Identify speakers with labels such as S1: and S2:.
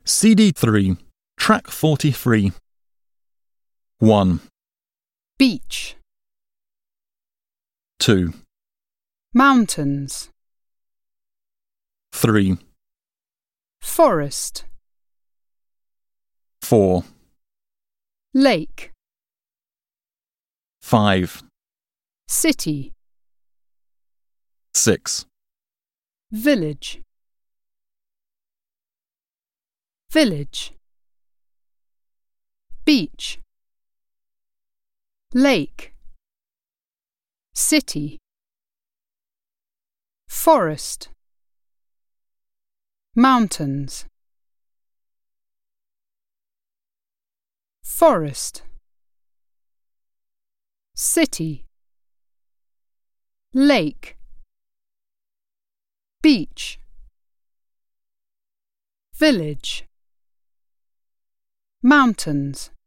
S1: CD3, Track 43. 1,
S2: Beach,
S1: 2,
S2: mountains,
S1: 3,
S2: forest,
S1: 4,
S2: lake,
S1: 5,
S2: city,
S1: 6,
S2: village, village, beach, lake, city, forest, mountains, forest, city, lake, beach, village, mountains.